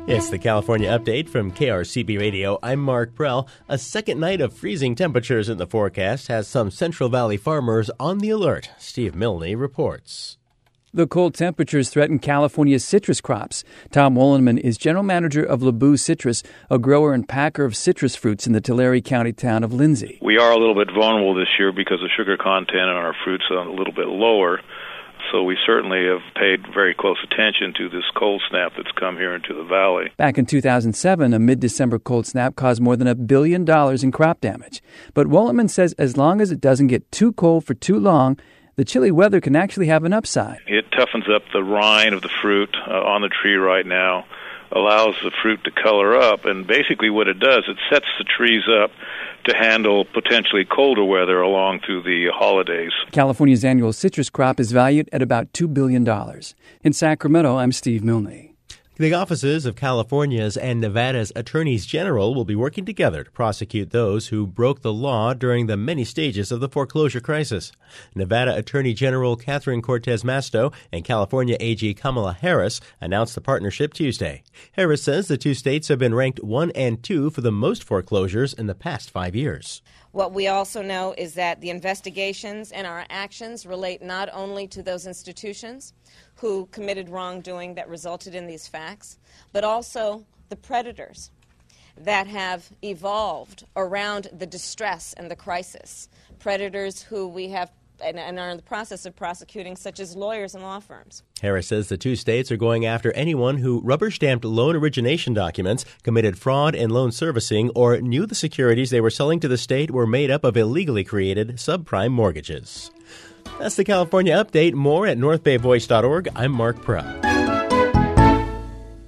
It's the California Update from KRCB Radio. I'm Mark Prell. A second night of freezing temperatures in the forecast has some Central Valley farmers on the alert. Steve Milne reports. The cold temperatures threaten California's citrus crops. Tom Wollenman is general manager of Lebu Citrus, a grower and packer of citrus fruits in the Tulare County town of Lindsay. We are a little bit vulnerable this year because the sugar content in our fruits is a little bit lower. So we certainly have paid very close attention to this cold snap that's come here into the valley. Back in 2007, a mid-December cold snap caused more than $1 billion in crop damage. But Wollenman says as long as it doesn't get too cold for too long, the chilly weather can actually have an upside. It toughens up the rind of the fruit on the tree right now, allows the fruit to color up, and basically what it does, it sets the trees up to handle potentially colder weather along through the holidays. California's annual citrus crop is valued at about $2 billion. In Sacramento, I'm Steve Milne. The offices of California's and Nevada's attorneys general will be working together to prosecute those who broke the law during the many stages of the foreclosure crisis. Nevada Attorney General Catherine Cortez Masto and California AG Kamala Harris announced the partnership Tuesday. Harris says the two states have been ranked 1 and 2 for the most foreclosures in the past 5 years. What we also know is that the investigations and our actions relate not only to those institutions who committed wrongdoing that resulted in these facts, but also the predators that have evolved around the distress and the crisis. Predators who we have and are in the process of prosecuting, such as lawyers and law firms. Harris says the two states are going after anyone who rubber-stamped loan origination documents, committed fraud in loan servicing, or knew the securities they were selling to the state were made up of illegally created subprime mortgages. That's the California Update. More at northbayvoice.org. I'm Mark Prell.